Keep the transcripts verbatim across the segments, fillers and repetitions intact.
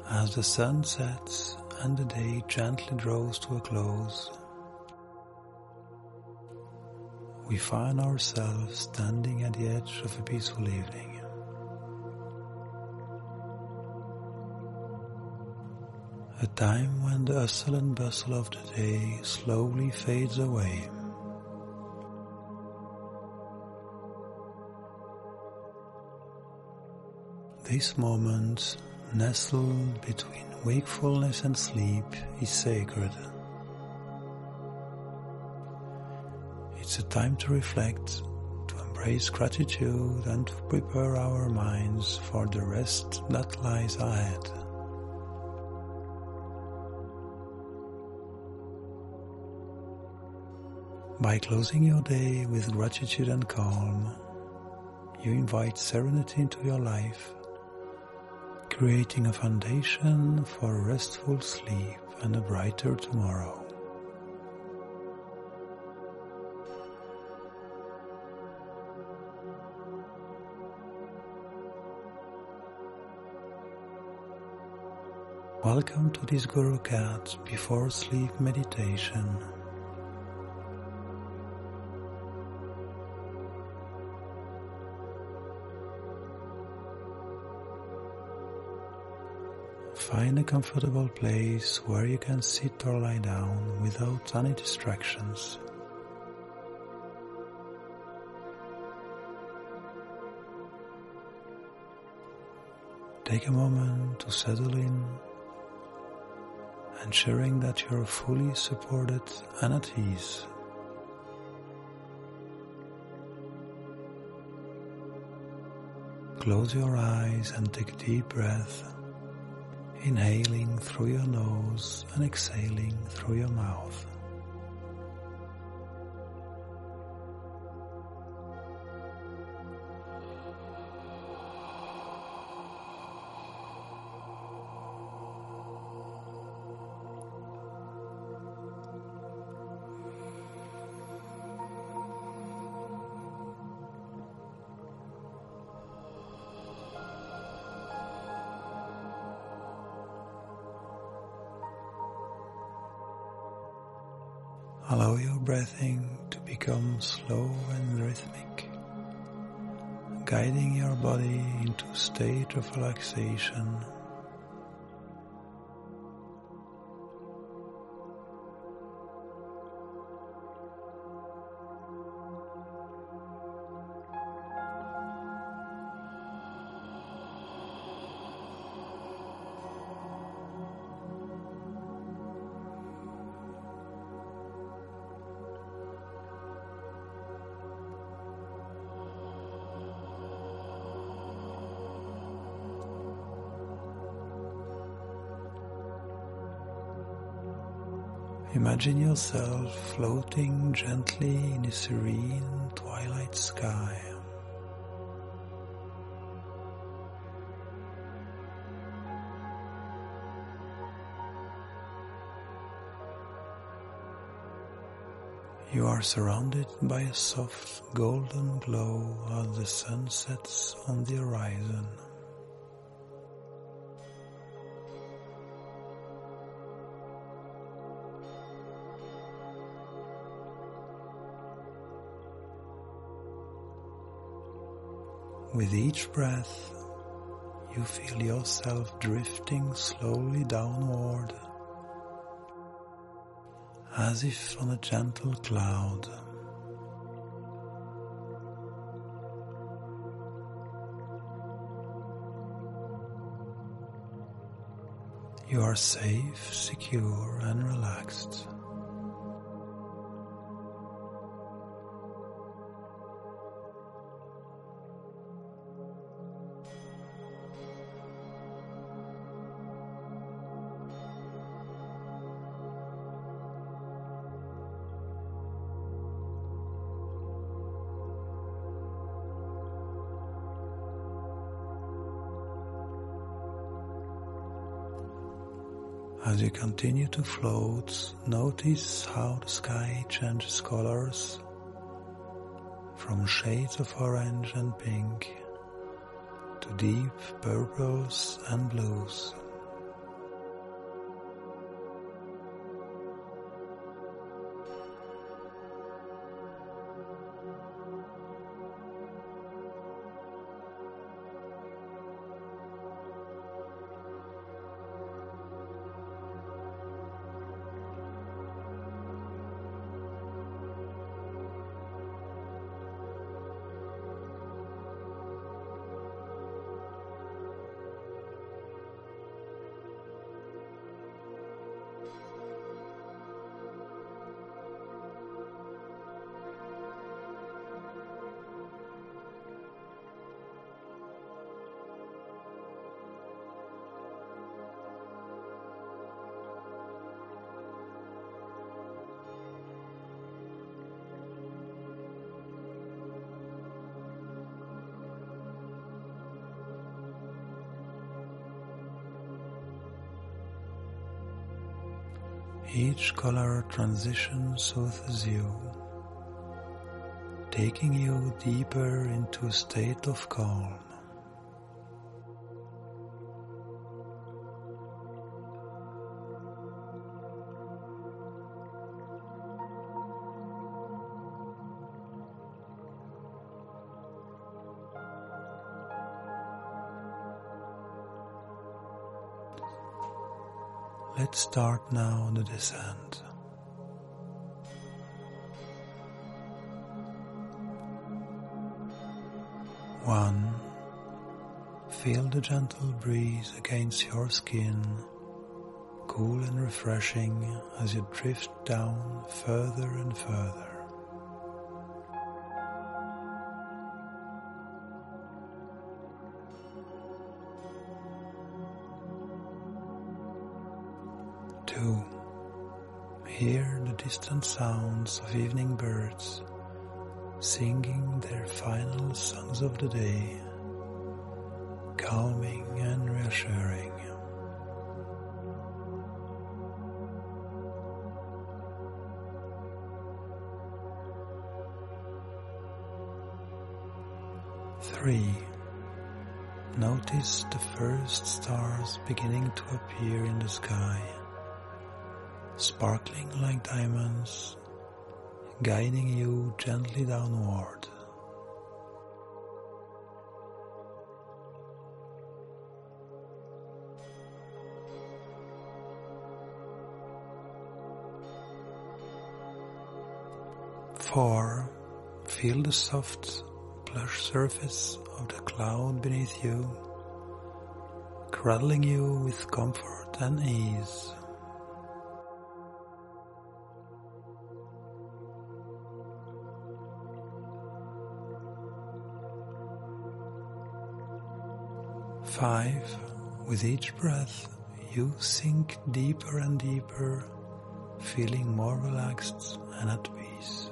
As the sun sets and the day gently draws to a close, we find ourselves standing at the edge of a peaceful evening. A time when the hustle and bustle of the day slowly fades away. This moment, nestled between wakefulness and sleep, is sacred. It's a time to reflect, to embrace gratitude and to prepare our minds for the rest that lies ahead. By closing your day with gratitude and calm, you invite serenity into your life, creating a foundation for restful sleep and a brighter tomorrow. Welcome to this Guru Cat before sleep meditation. Find a comfortable place where you can sit or lie down without any distractions. Take a moment to settle in, ensuring that you are fully supported and at ease. Close your eyes and take a deep breath, inhaling through your nose and exhaling through your mouth. Allow your breathing to become slow and rhythmic, guiding your body into a state of relaxation. Imagine yourself floating gently in a serene twilight sky. You are surrounded by a soft golden glow as the sun sets on the horizon. With each breath, you feel yourself drifting slowly downward, as if on a gentle cloud. You are safe, secure, and relaxed. As you continue to float, notice how the sky changes colors from shades of orange and pink to deep purples and blues. Each color transition soothes you, taking you deeper into a state of calm. Let's start now the descent. One, feel the gentle breeze against your skin, cool and refreshing as you drift down further and further. Two, hear the distant sounds of evening birds singing their final songs of the day, calming and reassuring. Three, notice the first stars beginning to appear in the sky, sparkling like diamonds, guiding you gently downward. Four, feel the soft, plush surface of the cloud beneath you, cradling you with comfort and ease. Five, with each breath you sink deeper and deeper, feeling more relaxed and at peace.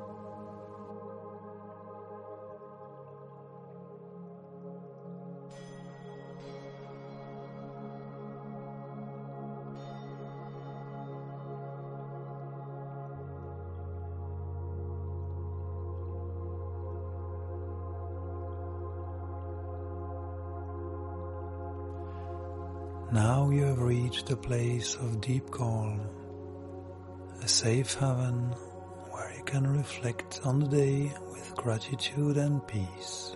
Now you have reached a place of deep calm, a safe haven where you can reflect on the day with gratitude and peace.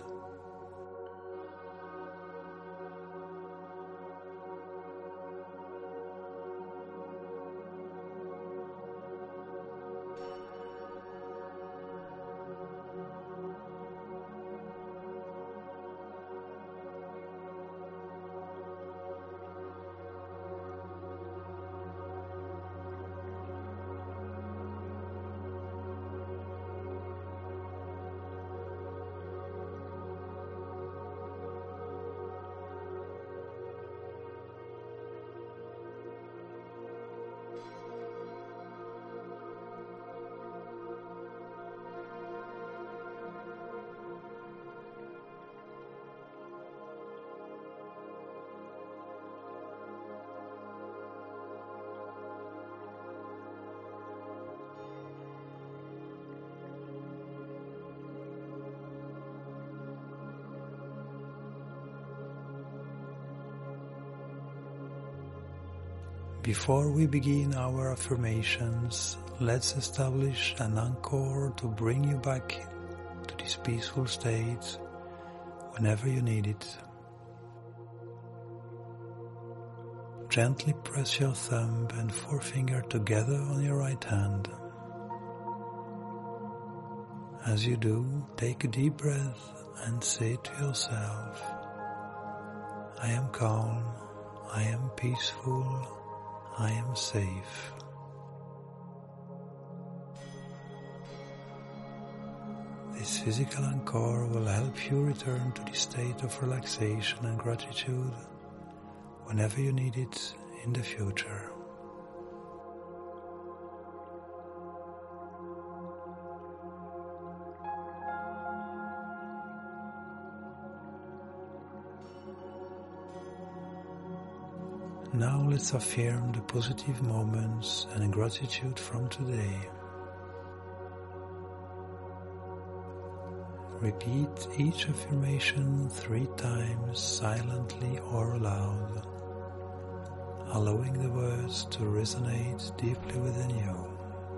Before we begin our affirmations, let's establish an anchor to bring you back to this peaceful state whenever you need it. Gently press your thumb and forefinger together on your right hand. As you do, take a deep breath and say to yourself, I am calm, I am peaceful, I am safe. This physical anchor will help you return to the state of relaxation and gratitude whenever you need it in the future. Now let's affirm the positive moments and gratitude from today. Repeat each affirmation three times silently or aloud, allowing the words to resonate deeply within you.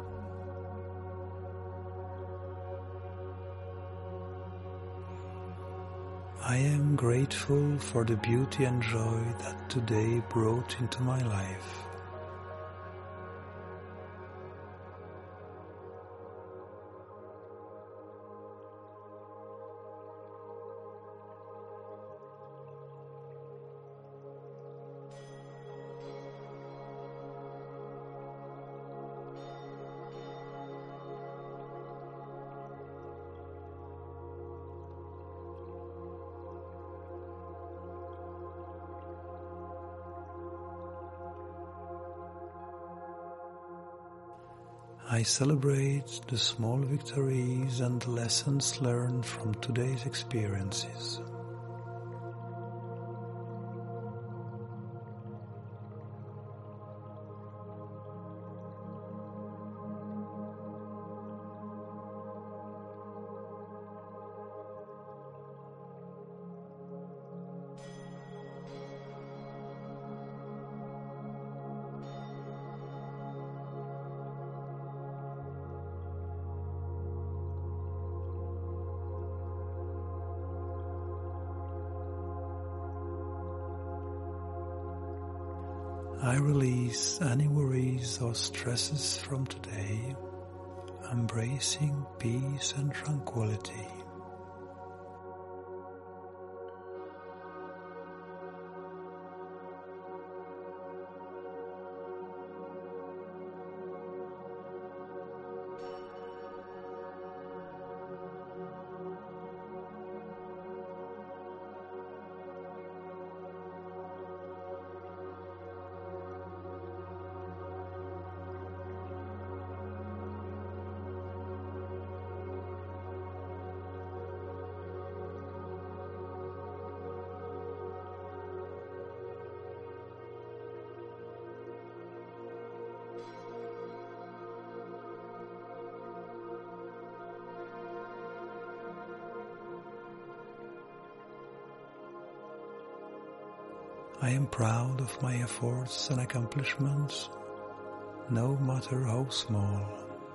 I am grateful for the beauty and joy that today brought into my life. I celebrate the small victories and the lessons learned from today's experiences. I release any worries or stresses from today, embracing peace and tranquility. I am proud of my efforts and accomplishments, no matter how small.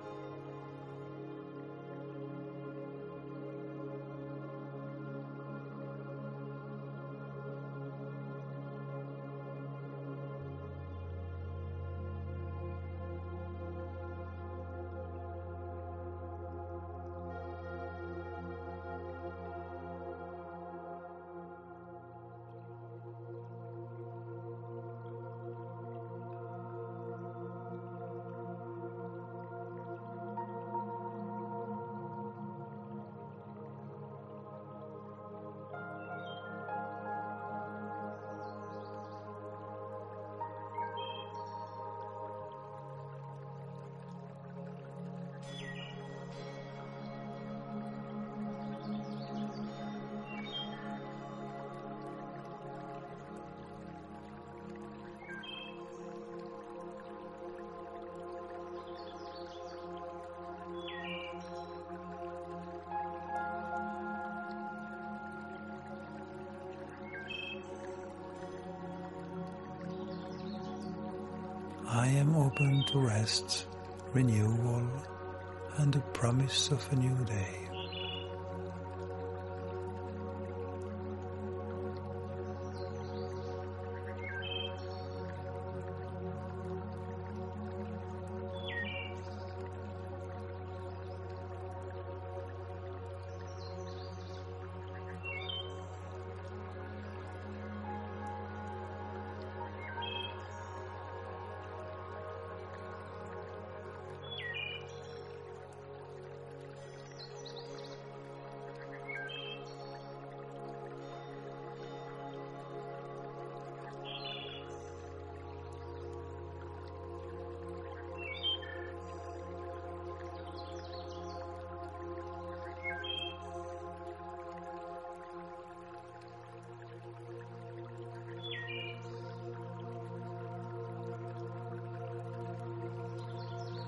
I am open to rest, renewal, and the promise of a new day.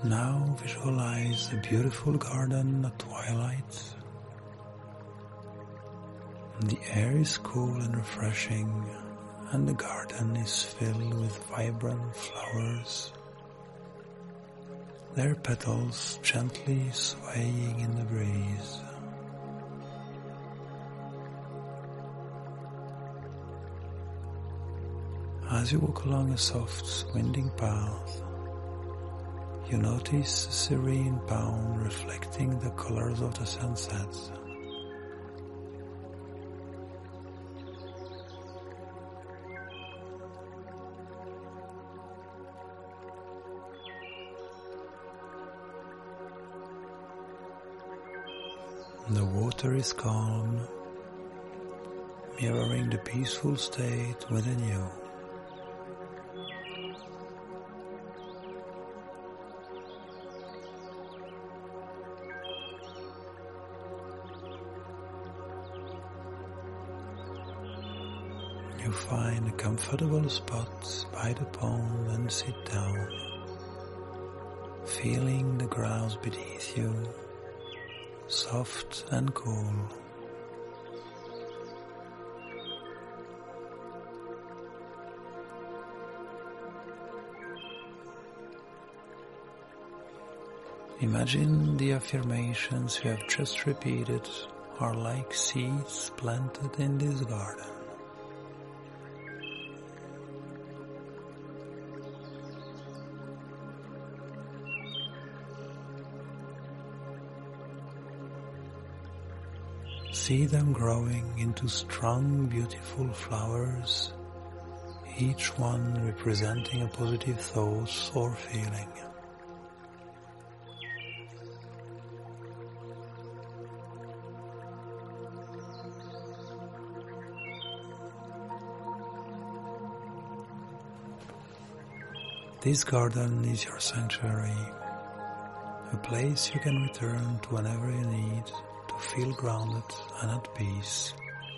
Now visualize a beautiful garden at twilight. The air is cool and refreshing, and the garden is filled with vibrant flowers, their petals gently swaying in the breeze. As you walk along a soft, winding path, you notice a serene pond reflecting the colors of the sunset. The water is calm, mirroring the peaceful state within you. You find a comfortable spot by the pond and sit down, feeling the grass beneath you, soft and cool. Imagine the affirmations you have just repeated are like seeds planted in this garden. See them growing into strong, beautiful flowers, each one representing a positive thought or feeling. This garden is your sanctuary, a place you can return to whenever you need to feel grounded and at peace.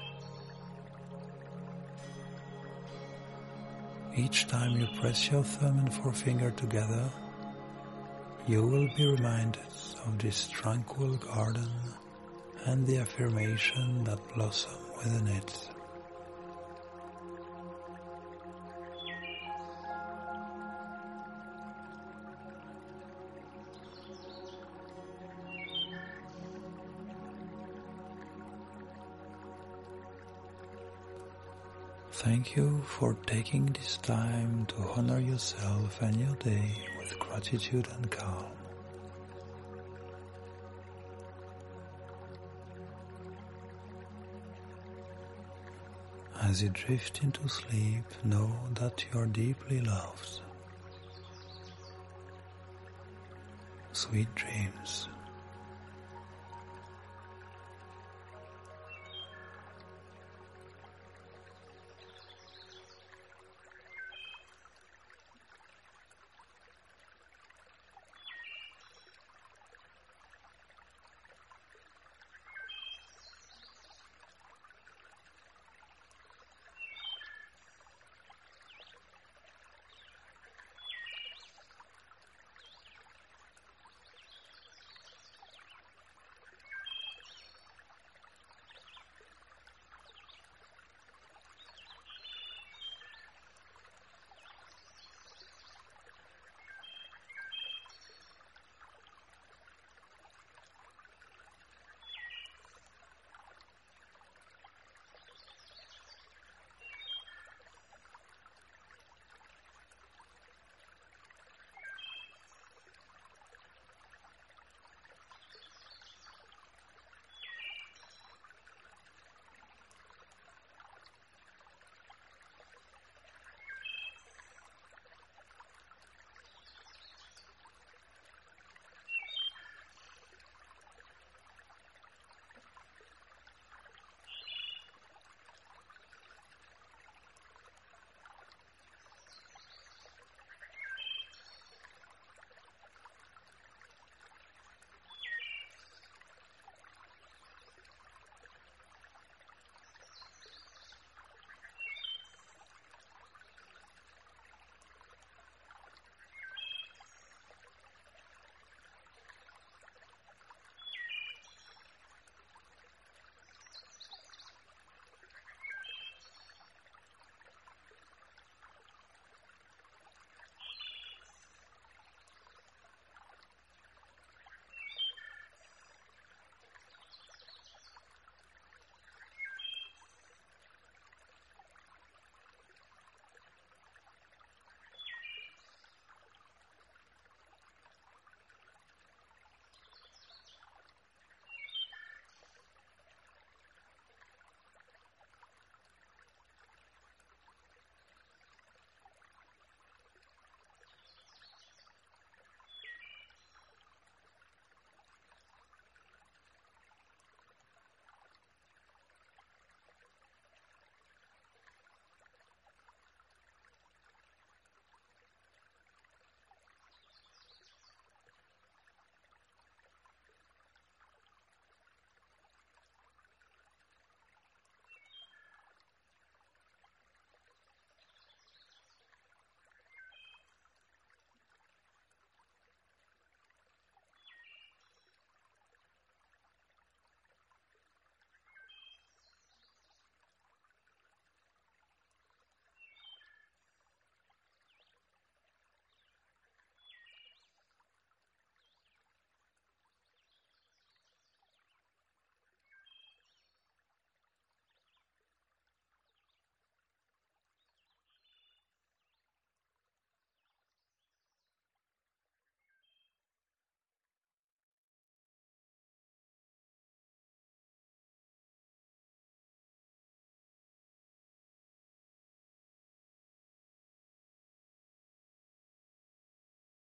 Each time you press your thumb and forefinger together, you will be reminded of this tranquil garden and the affirmation that blossom within it. Thank you for taking this time to honor yourself and your day with gratitude and calm. As you drift into sleep, know that you are deeply loved. Sweet dreams.